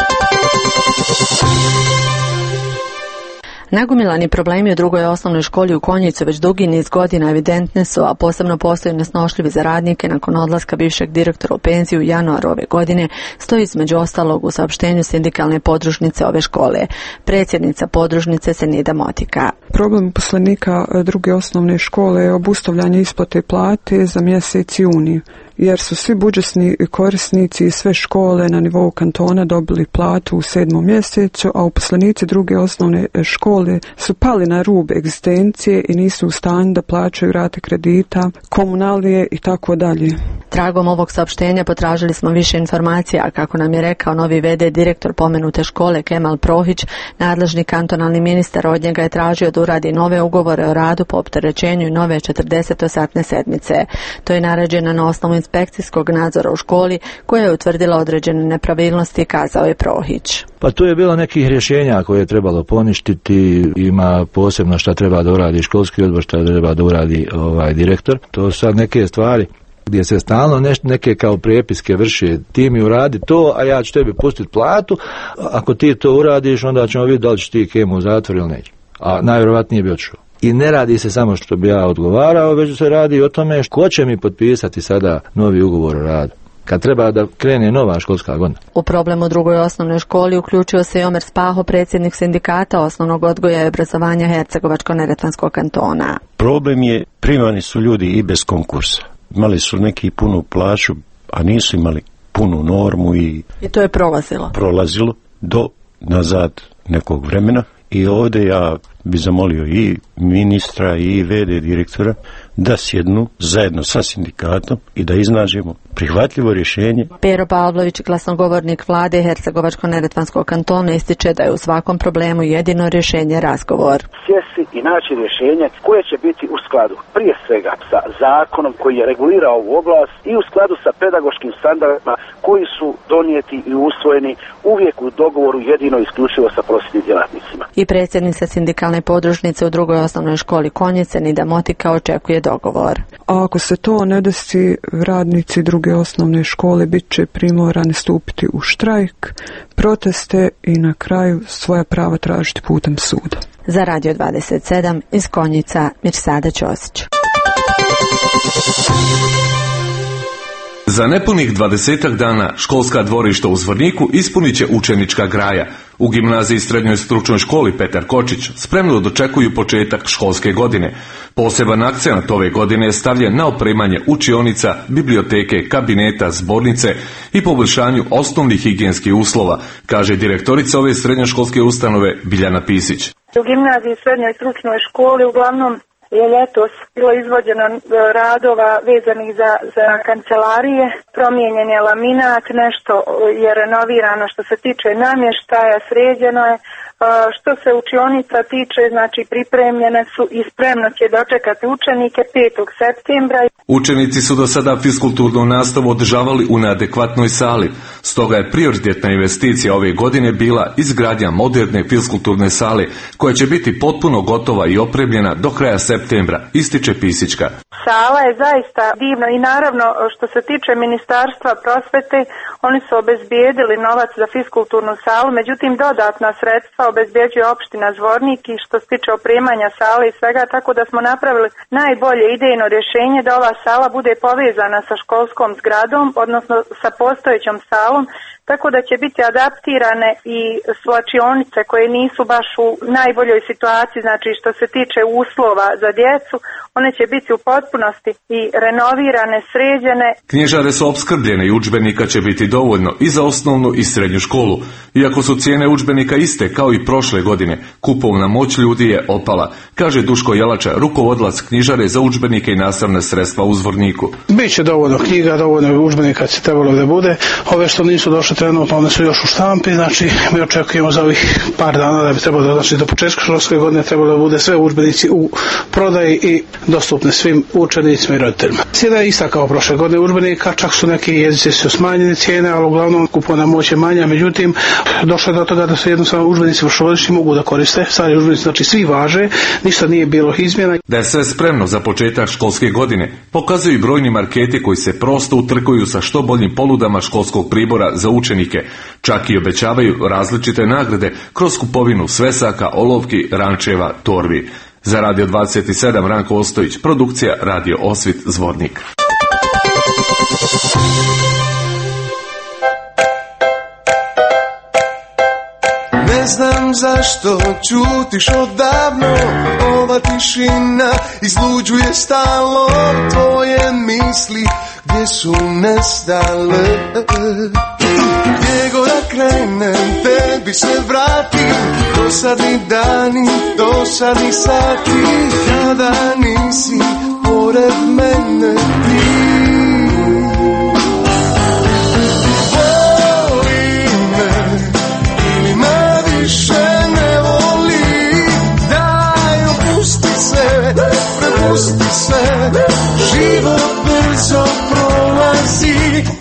Nagomilani problemi u drugoj osnovnoj školi u Konjicu već dugi niz godina evidentne su, a posebno postaju nesnošljivi za radnike nakon odlaska bivšeg direktora u penziju u januaru ove godine, stoji između ostalog u saopštenju sindikalne podružnice ove škole. Predsjednica podružnice Senida Motika. Problem uposlenika druge osnovne škole je obustavljanje isplate plate za mjesec juni, jer su svi budžetni korisnici i sve škole na nivou kantona dobili platu u 7. mjesecu, a uposlenici druge osnovne škole su pali na rub egzistencije i nisu u stanju da plaćaju rate kredita, komunalije i tako dalje. Tragom ovog saopštenja potražili smo više informacija, kako nam je rekao novi v.d. direktor pomenute škole Kemal Prohić. Nadležni kantonalni ministar od njega je tražio da uradi nove ugovore o radu po opterećenju i nove 40-satne sedmice. To je naređeno na osnovu inspekcijskog nadzora u školi, koja je utvrdila određene nepravilnosti, kazao je Prohić. Pa tu je bilo nekih rješenja koje je trebalo poništiti, ima posebno šta treba da uradi školski odbor, šta treba da uradi direktor. To su sad neke stvari gdje se stalno neke kao prijepiske vrše, ti mi uradi to, a ja ću tebi pustiti platu, ako ti to uradiš, onda ćemo vidjeti da li ćeš ti kemu u zatvor ili neće. A najvjerovatnije bi odšao. I ne radi se samo što bi ja odgovarao, već se radi o tome ko će mi potpisati sada novi ugovor o radu, kad treba da krene nova školska godina. U problemu u drugoj osnovnoj školi uključio se i Omer Spaho, predsjednik sindikata osnovnog odgoja i obrazovanja Hercegovačko-neretvanskog kantona. Problem je, primani su ljudi i bez konkursa. Imali su neki punu plaću, a nisu imali punu normu i to je prolazilo do nazad nekog vremena. I ovdje ja bi zamolio i ministra i v.d. direktora da sjednu zajedno sa sindikatom i da iznađemo prihvatljivo rješenje. Pero Pavlović, glasnogovornik vlade Hercegovačko-neretvanskog kantona, ističe da je u svakom problemu jedino rješenje razgovor. Sjesti i naći rješenje koje će biti u skladu prije svega sa zakonom koji je regulirao ovu oblast i u skladu sa pedagoškim standardima koji su donijeti i usvojeni uvijek u dogovoru jedino isključivo sa prosvjetnim djelatnicima. I predsjednica sindikalne podružnice u drugoj osnovnoj školi Konjice Senida Motika očekuje dogovor. A ako se to ne desi, radnici druge osnovne škole bit će primorani stupiti u štrajk, proteste i na kraju svoja prava tražiti putem suda. Za Radio 27 iz Konjica, Mirsada Ćosić. Za nepunih 20 dana školska dvorišta u Zvorniku ispunit će učenička graja. U gimnaziji i srednjoj stručnoj školi Petar Kočić spremno dočekuju početak školske godine. Poseban akcent ove godine je stavljen na opremanje učionica, biblioteke, kabineta, zbornice i poboljšanju osnovnih higijenskih uslova, kaže direktorica ove srednjoškolske ustanove Biljana Pisić. U gimnaziji i srednjoj stručnoj školi uglavnom je ljetos bilo izvođeno radova vezanih za kancelarije, promijenjen je laminat, nešto je renovirano što se tiče namještaja, sređeno je. Što se učionica tiče, znači pripremljene su i spremno će dočekati učenike 5. septembra. Učenici su do sada fiskulturnu nastavu održavali u neadekvatnoj sali, stoga je prioritetna investicija ove godine bila izgradnja moderne fiskulturne sale, koja će biti potpuno gotova i opremljena do kraja septembra, ističe Pisićka. Sala je zaista divna i naravno što se tiče Ministarstva prosvete, oni su obezbijedili novac za fiskulturnu salu, međutim dodatna sredstva obezbjeđuje opština Zvornik i što se tiče opremanja sale i svega, tako da smo napravili najbolje idejno rješenje da ova sala bude povezana sa školskom zgradom, odnosno sa postojećom salom, tako da će biti adaptirane i svlačionice koje nisu baš u najboljoj situaciji, znači što se tiče uslova za djecu, one će biti u potpunosti i renovirane, sređene. Knjižare su opskrbljene i udžbenika će biti dovoljno i za osnovnu i srednju školu. Iako su cijene udžbenika iste kao i prošle godine, kupovna moć ljudi je opala, kaže Duško Jelača, rukovodilac knjižare za udžbenike i nastavna sredstva u Zvorniku. Biće dovoljno knjiga, dovoljno udžbenika će trebalo da bude. Ove što nisu došle trenutno, one su još u štampi, znači mi očekujemo za ovih par dana da bi trebalo, znači do početka školske godine trebalo da bude sve udžbenici u prodaji i dostupne svim učenicima i roditeljima. Cijena je ista kao prošle godine udžbenika, čak su neki jezici su smanjene cijene, ali uglavnom kupovna moć je manja, međutim došlo je do toga da se jednostavno udžbenici prošlogodišnji mogu da koriste, stari udžbenici, znači svi važe, ništa nije bilo izmjena. Da je sve spremno za početak školske godine, pokazuju i brojni marketi koji se prosto utrkuju sa što boljim poludama školskog pribora za učenike, čak i obećavaju različite nagrade kroz kupovinu svesaka, olovki, rančeva, torbi. Za Radio 27 Ranko Ostojić, produkcija Radio Osvit Zvornik. Ne znam zašto ćutiš odavno, ova tišina izluđuje stalno, tvoje misli gdje su nestale. Gdje god da krenem, tebi se vratim, dosadni dani, dosadni sati, kada nisi pored mene ti. Voli me ili me više ne voli, daj opusti se, prepusti se, život brzo prolazi.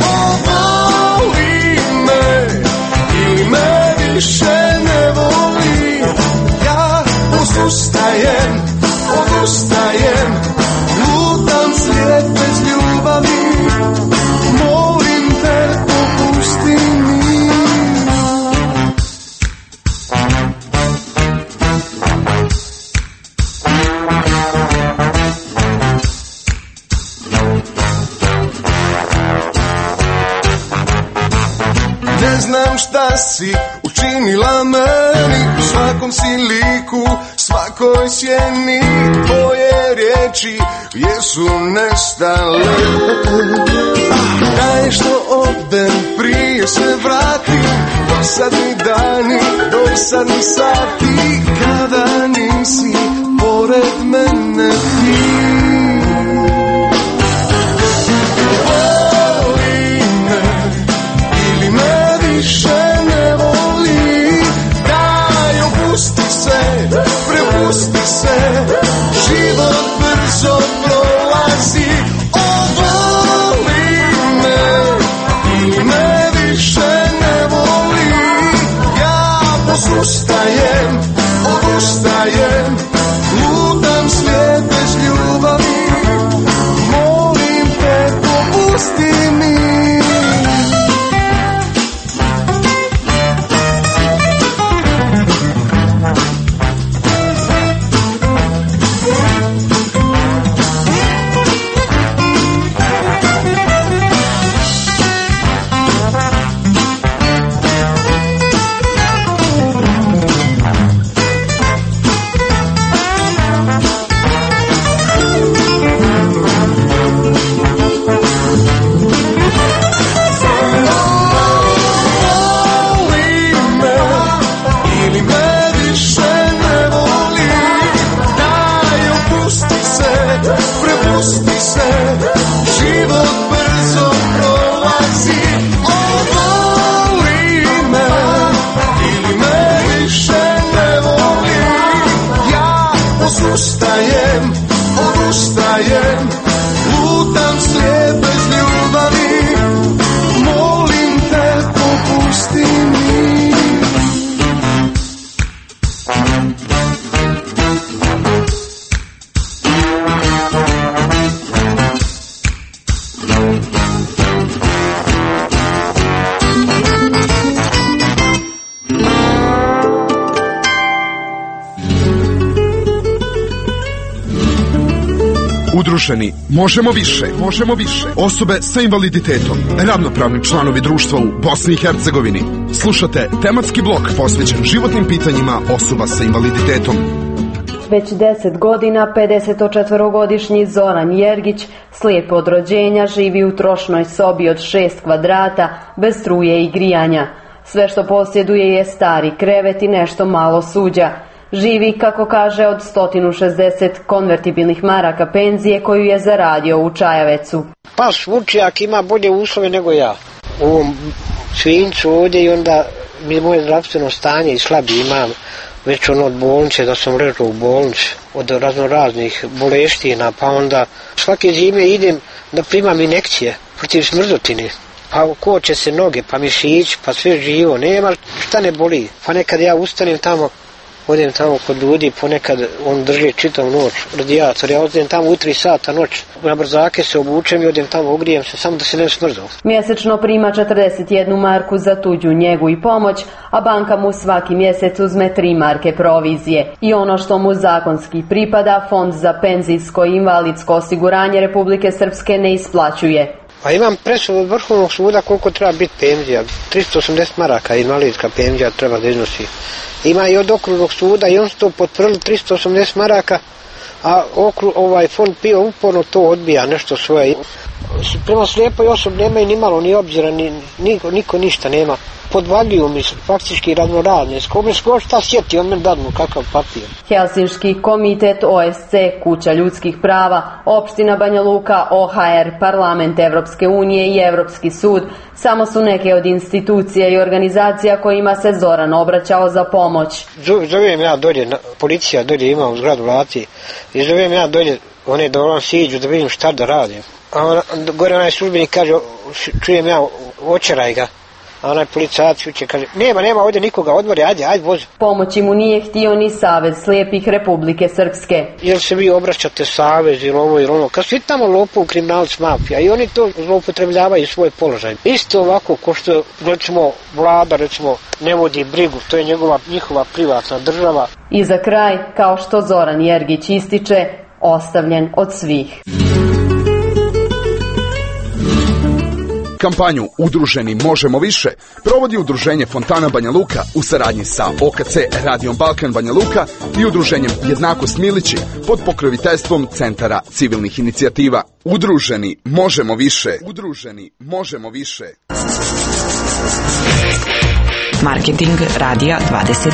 Voli me ili me više ne voli, ja odustajem, lutam svijet bez ljubavi, molim te popusti mi. Ne znam šta si učinila meni, u svakom si liku, svakoj sjeni, tvoje riječi jesu nestale. Daj što odem, prije se vratim, dosadni dani, dosadni sati, kada nisi pored mene ti. Prepusti se, život brzo prolazi. Voli me ili me više ne voli, ja posustajem, odustajem, lutam svijet bez ljubavi, molim te popusti mi. Odustajem, lutam slijed bez ljubavi, molim te popusti mi. Udruženi možemo više. Osobe sa invaliditetom, ravnopravni članovi društva u Bosni i Hercegovini. Slušate tematski blok posvećen životnim pitanjima osoba sa invaliditetom. Već 10 godina 54-godišnji Zoran Jergić, slijep od rođenja, živi u trošnoj sobi od 6 kvadrata, bez struje i grijanja. Sve što posjeduje je stari krevet i nešto malo suđa. Živi, kako kaže, od 160 konvertibilnih maraka penzije koju je zaradio u Čajavecu. Pa Vučijak ima bolje uslove nego ja. U ovom Svinjcu ovdje i onda mi je moje zdravstveno stanje i slabi imam već od bolnice, da sam ležao u bolnici, od raznoraznih boleština, pa onda svake zime idem da primam injekcije protiv smrzotine. Pa koče se noge, pa mišić, pa sve živo, nema šta ne boli. Pa nekad ja ustanem tamo, odem tamo kod ljudi, ponekad on drži čitavu noć, radijator, ja odem tamo u 3 sata noć, na brzake se obučem i odem tamo, ogrijem se, samo da se ne smrzao. Mjesečno prima 41 marku za tuđu njegu i pomoć, a banka mu svaki mjesec uzme 3 marke provizije. I ono što mu zakonski pripada, Fond za penzijsko i invalidsko osiguranje Republike Srpske ne isplaćuje. Pa imam presudu od Vrhovnog suda koliko treba biti penzija. 380 maraka invalidska penzija treba da iznosi. Ima i od Okružnog suda i on su to potvrdili 380 maraka, a fond PIO uporno to odbija, nešto svoje. Prema slijepoj osobi nemaju ni malo ni obzira, niko ništa nema. Podvaljuju mi faktički raznorazne. Kome skoro šta sjeti, on me dadnu kakav papir. Helsinški komitet, OSC, Kuća ljudskih prava, Opština Banja Luka, OHR, Parlament Evropske unije i Evropski sud samo su neke od institucija i organizacija kojima se Zoran obraćao za pomoć. Zovem ja dolje, policija dolje ima u zgradu Vlati, i zovem ja dolje, one da vam siđu da vidim šta da radim. A gore onaj službenik kaže, čujem ja, očeraj ga. A onaj policajac uče kaže, nema ovdje nikoga, odmori, ajde vozi. Pomoći mu nije htio ni Savez slijepih Republike Srpske. Jel se vi obraćate Savez ili ono, kad svi tamo lopov, kriminalci, mafija, i oni to zloupotrebljavaju svoj položaj. Isto ovako, ko što recimo vlada ne vodi brigu, to je njihova privatna država. I za kraj, kao što Zoran Jergić ističe, ostavljen od svih. Kampanju Udruženi možemo više provodi Udruženje Fontana Banja Luka u saradnji sa OKC Radijom Balkan Banja Luka i Udruženjem Jednakost Milići pod pokroviteljstvom Centara civilnih inicijativa. Udruženi možemo više. Udruženi možemo više. Marketing Radija 27.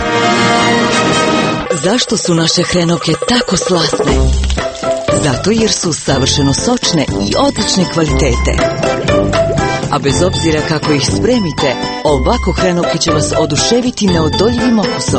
Zašto su naše hrenovke tako slasne? Zato jer su savršeno sočne i odlične kvalitete. A bez obzira kako ih spremite, ovako hrenovke će vas oduševiti neodoljivim okusom.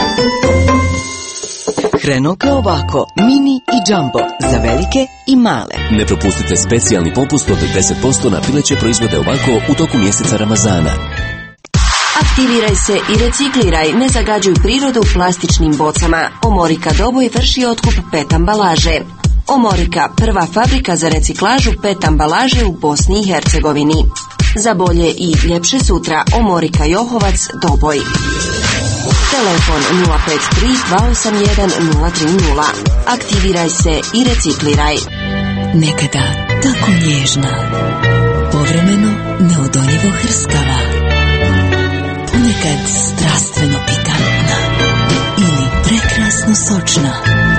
Hrenovke ovako, mini i jumbo, za velike i male. Ne propustite specijalni popust od 10% na pileće proizvode ovako u toku mjeseca Ramazana. Aktiviraj se i recikliraj, ne zagađuj prirodu plastičnim bocama. Omorika Doboj vrši otkup PET ambalaže. Omorika, prva fabrika za reciklažu PET ambalaže u Bosni i Hercegovini. Za bolje i ljepše sutra, Omorika Johovac, Doboj. Telefon 053 281 030. Aktiviraj se i recikliraj. Nekada tako nježna, povremeno neodoljivo hrskava, ponekad strastveno pikantna ili prekrasno sočna.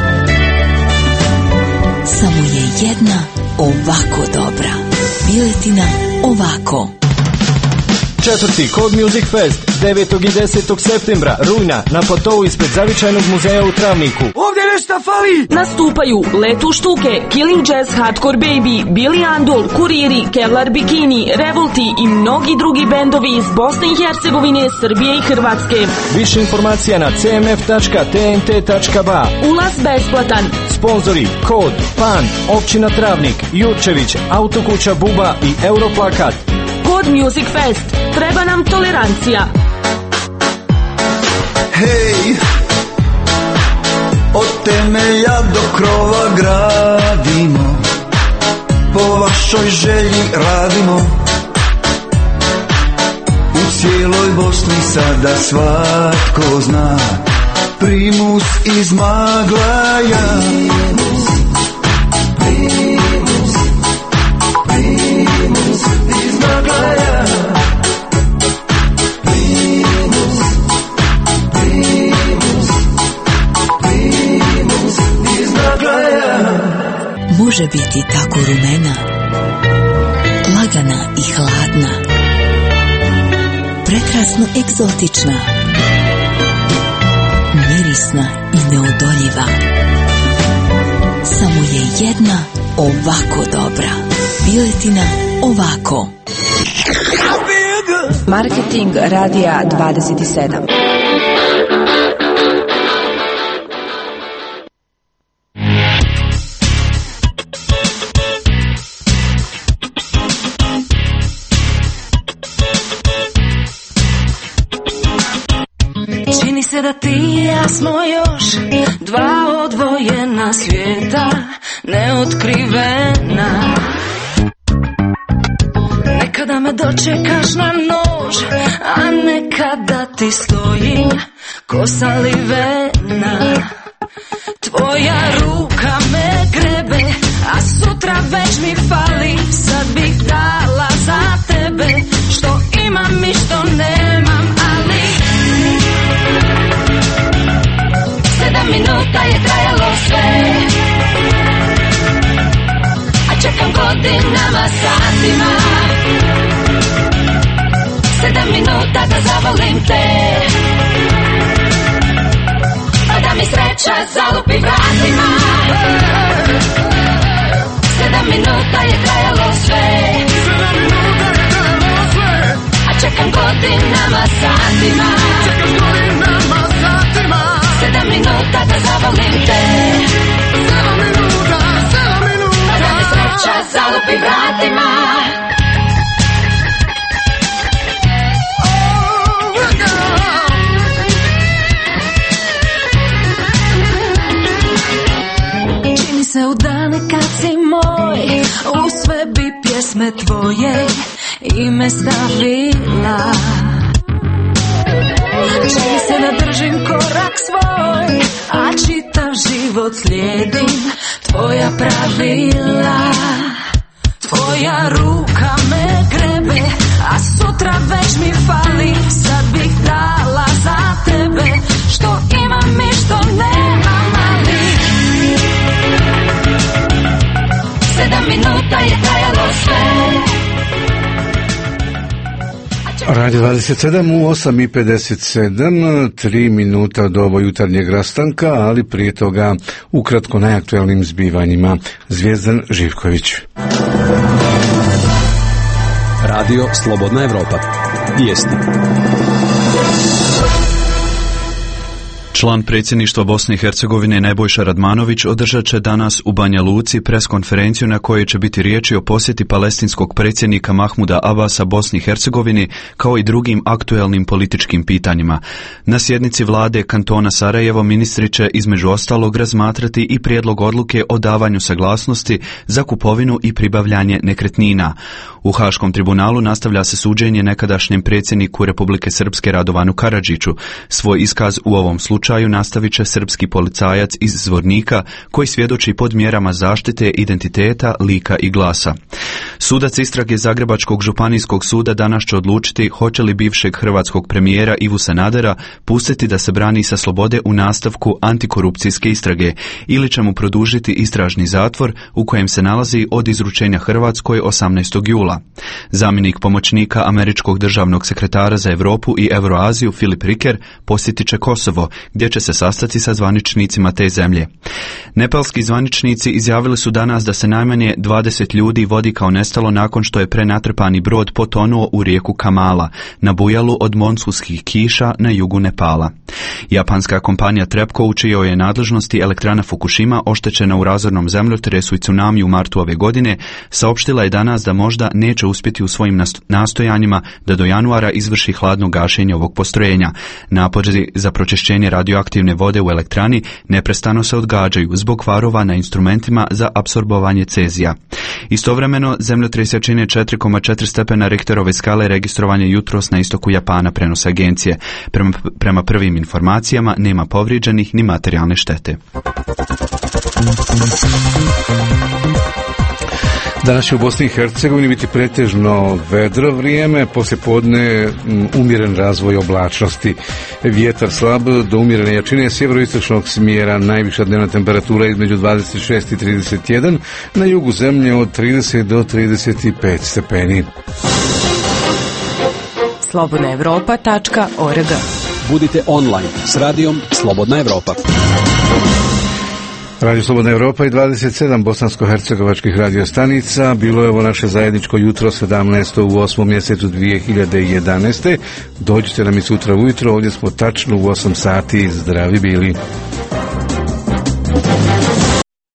Samo je jedna ovako dobra. Piletina ovako. 4. Code Music Fest 9. i 10. septembra rujna na platovu ispred Zavičajnog muzeja u Travniku. Ovdje nešto fali! Nastupaju Letu Štuke, Killing Jazz, Hardcore Baby, Billy Andol, Kuriri, Kevlar Bikini, Revolti i mnogi drugi bendovi iz Bosne i Hercegovine, Srbije i Hrvatske. Više informacija na cmf.tnt.ba. Ulaz besplatan. Sponzori Kod, Pan, Općina Travnik, Jurčević, Autokuća Buba i Europlakat. Code Music Fest. Treba nam tolerancija. Hej, od temelja do krova gradimo, po vašoj želji radimo. U cijeloj Bosni sada svatko zna Primus iz Maglaja. Primus iz Maglaja. Može biti tako rumena, lagana i hladna, prekrasno egzotična, mirisna i neodoljiva. Samo je jedna ovako dobra. Piletina ovako. Marketing Radija 27. se da ti i ja smo još dva odvojena svijeta, neotkrivena. Nekada me dočekaš na nož, a nekada ti stojim ko salivena. Tvoja ruka me grebe, a sutra već mi fali. Sad bih dala za tebe što imam i što nemam, ali 7 minuta je trajalo sve, a čekam godinama, satima. 7 minuta da zavolim te, pa da mi sreća zalupi vratima. 7 minuta je trajalo sve, a čekam godinama, satima. 7 minuta da zavolim te, pa da mi sreća zalupi vratima. Se u dane kad si moj, u sve bi pjesme tvoje ime stavila. Čini se da držim korak svoj, a čitav život slijedim tvoja pravila. Tvoja ruka me grebe, a sutra već mi fali. Sad bih dala za tebe što imam i što nemam, ali 7 minuta je trajalo sve. Radio 27 u 8:57, 3 minuta do ovo jutarnjeg rastanka, ali prije toga ukratko najaktuelnim zbivanjima. Zvijezdan Živković. Radio Slobodna Evropa. Vijesti. Član predsjedništva Bosne i Hercegovine Nebojša Radmanović održat će danas u Banja Luci preskonferenciju na kojoj će biti riječi o posjeti palestinskog predsjednika Mahmuda Abasa Bosni i Hercegovini kao i drugim aktuelnim političkim pitanjima. Na sjednici vlade kantona Sarajevo ministri će između ostalog razmatrati i prijedlog odluke o davanju saglasnosti za kupovinu i pribavljanje nekretnina. U Haškom tribunalu nastavlja se suđenje nekadašnjem predsjedniku Republike Srpske Radovanu Karadžiću. Svoj iskaz u ovom slučaju nastavit će srpski policajac iz Zvornika koji svjedoči pod mjerama zaštite identiteta, lika i glasa. Sudac istrage Zagrebačkog županijskog suda danas će odlučiti hoće li bivšeg hrvatskog premijera Ivu Sanadera pustiti da se brani sa slobode u nastavku antikorupcijske istrage ili će mu produžiti istražni zatvor u kojem se nalazi od izručenja Hrvatskoj 18. jula. Zamjenik pomoćnika američkog državnog sekretara za Europu i Euroaziju Filip Riker posjetit će Kosovo, gdje će se sastati sa zvaničnicima te zemlje. Nepalski zvaničnici izjavili su danas da se najmanje 20 ljudi vodi kao nestalo nakon što je prenatrpani brod potonuo u rijeku Kamala, na bujalu od monsunskih kiša na jugu Nepala. Japanska kompanija TEPCO, u čijoj je nadležnosti elektrana Fukushima oštećena u razornom zemljotresu i tsunami u martu ove godine, saopštila je danas da možda neće uspjeti u svojim nastojanjima da do januara izvrši hladno gašenje ovog postrojenja. Napori za pročišćenje radioaktivne vode u elektrani neprestano se odgađaju zbog kvarova na instrumentima za apsorbovanje cezija. Istovremeno, zemljotres jačine 4,4 stepena Richterove skale registrovan je jutros na istoku Japana, prenose agencije. Prema prvim informacijama nema povrijeđenih ni materijalne štete. Danas će u Bosni i Hercegovini biti pretežno vedro vrijeme, poslije podne umjeren razvoj oblačnosti. Vjetar slab do umjerene jačine sjeveroistočnog smjera, najviša dnevna temperatura između 26 i 31, na jugu zemlje od 30 do 35 stepeni. slobodnaevropa.org. Budite online s radijom Slobodna Evropa. Radio Slobodna Evropa i 27 bosansko-hercegovačkih radiostanica. Bilo je ovo naše zajedničko jutro 17. u 8. mjesecu 2011. Dođite nam i sutra ujutro, ovdje smo tačno u 8 sati. Zdravi bili.